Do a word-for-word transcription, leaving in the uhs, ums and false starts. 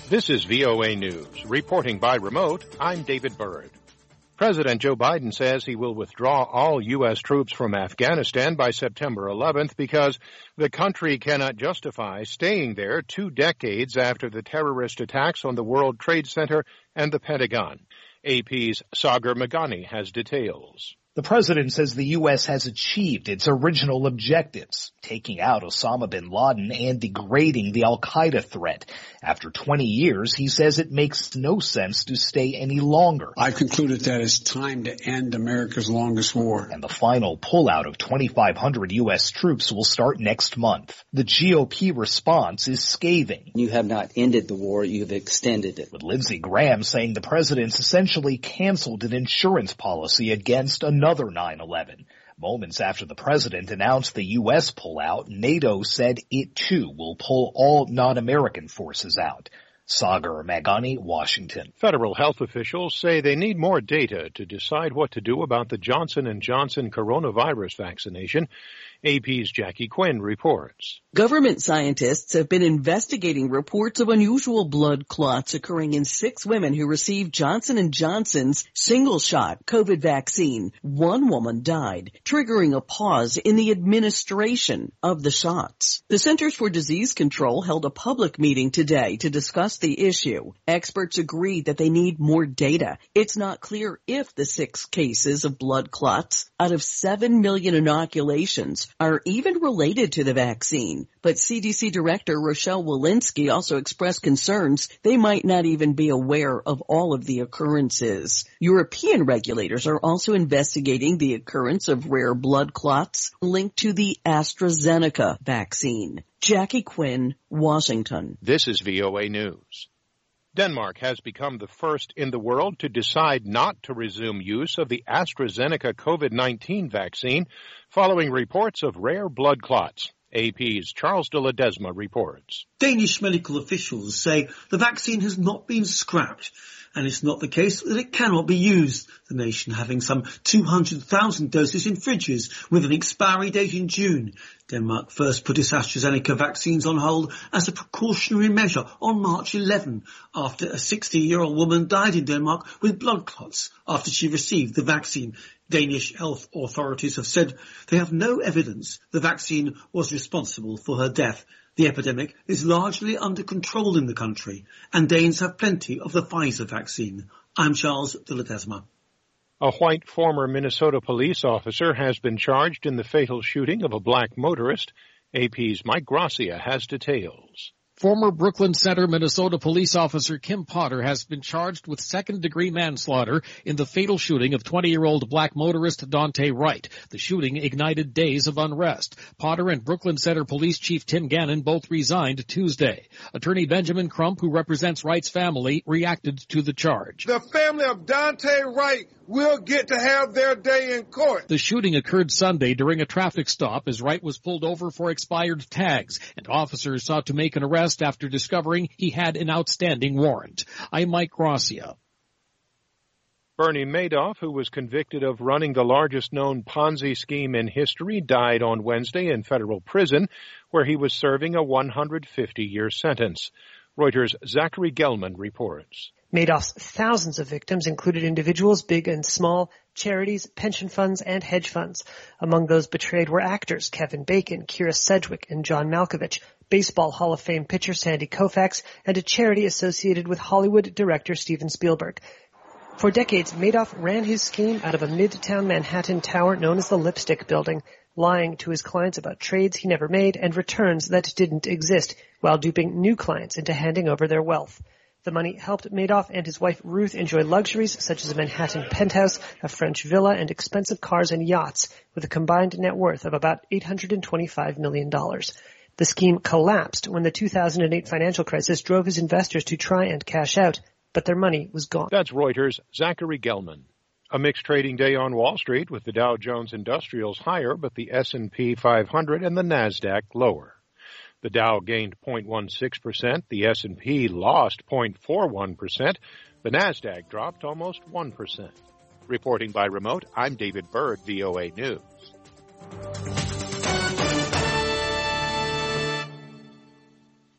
This is V O A News. Reporting by remote, I'm David Byrd. President Joe Biden says he will withdraw all U S troops from Afghanistan by September eleventh because the country cannot justify staying there two decades after the terrorist attacks on the World Trade Center and the Pentagon. A P's Sagar Meghani has details. The president says the U S has achieved its original objectives, taking out Osama bin Laden and degrading the al-Qaeda threat. After twenty years, he says it makes no sense to stay any longer. I've concluded that it's time to end America's longest war. And the final pullout of twenty-five hundred U S troops will start next month. The G O P response is scathing. You have not ended the war, you've extended it. With Lindsey Graham saying the president's essentially canceled an insurance policy against another Another nine eleven. Moments after the president announced the U S pullout, NATO said it too will pull all non-American forces out. Sagar Meghani, Washington. Federal health officials say they need more data to decide what to do about the Johnson and Johnson coronavirus vaccination. A P's Jackie Quinn reports. Government scientists have been investigating reports of unusual blood clots occurring in six women who received Johnson and Johnson's single-shot COVID vaccine. One woman died, triggering a pause in the administration of the shots. The Centers for Disease Control held a public meeting today to discuss the issue. Experts agree that they need more data. It's not clear if the six cases of blood clots out of seven million inoculations are even related to the vaccine. But C D C Director Rochelle Walensky also expressed concerns they might not even be aware of all of the occurrences. European regulators are also investigating the occurrence of rare blood clots linked to the AstraZeneca vaccine. Jackie Quinn, Washington. This is V O A News. Denmark has become the first in the world to decide not to resume use of the AstraZeneca COVID nineteen vaccine following reports of rare blood clots. A P's Charles de Ledesma reports. Danish medical officials say the vaccine has not been scrapped, and it's not the case that it cannot be used, the nation having some two hundred thousand doses in fridges with an expiry date in June. Denmark first put its AstraZeneca vaccines on hold as a precautionary measure on March eleventh after a sixty-year-old woman died in Denmark with blood clots after she received the vaccine. Danish health authorities have said they have no evidence the vaccine was responsible for her death. The epidemic is largely under control in the country, and Danes have plenty of the Pfizer vaccine. I'm Charles de Ledesma. A white former Minnesota police officer has been charged in the fatal shooting of a black motorist. A P's Mike Gracia has details. Former Brooklyn Center, Minnesota police officer Kim Potter has been charged with second-degree manslaughter in the fatal shooting of twenty-year-old black motorist Daunte Wright. The shooting ignited days of unrest. Potter and Brooklyn Center Police Chief Tim Gannon both resigned Tuesday. Attorney Benjamin Crump, who represents Wright's family, reacted to the charge. The family of Daunte Wright will get to have their day in court. The shooting occurred Sunday during a traffic stop as Wright was pulled over for expired tags, and officers sought to make an arrest after discovering he had an outstanding warrant. I'm Mike Gracia. Bernie Madoff, who was convicted of running the largest known Ponzi scheme in history, died on Wednesday in federal prison, where he was serving a one hundred fifty year sentence. Reuters' Zachary Gelman reports. Madoff's thousands of victims included individuals, big and small, charities, pension funds, and hedge funds. Among those betrayed were actors Kevin Bacon, Kyra Sedgwick, and John Malkovich, Baseball Hall of Fame pitcher Sandy Koufax, and a charity associated with Hollywood director Steven Spielberg. For decades, Madoff ran his scheme out of a midtown Manhattan tower known as the Lipstick Building, lying to his clients about trades he never made and returns that didn't exist, while duping new clients into handing over their wealth. The money helped Madoff and his wife Ruth enjoy luxuries such as a Manhattan penthouse, a French villa, and expensive cars and yachts, with a combined net worth of about eight hundred twenty-five million dollars. The scheme collapsed when the two thousand eight financial crisis drove his investors to try and cash out, but their money was gone. That's Reuters' Zachary Gelman. A mixed trading day on Wall Street with the Dow Jones Industrials higher, but the S and P five hundred and the NASDAQ lower. The Dow gained zero point one six percent, the S and P lost zero point four one percent, the NASDAQ dropped almost one percent. Reporting by remote, I'm David Byrd, V O A News.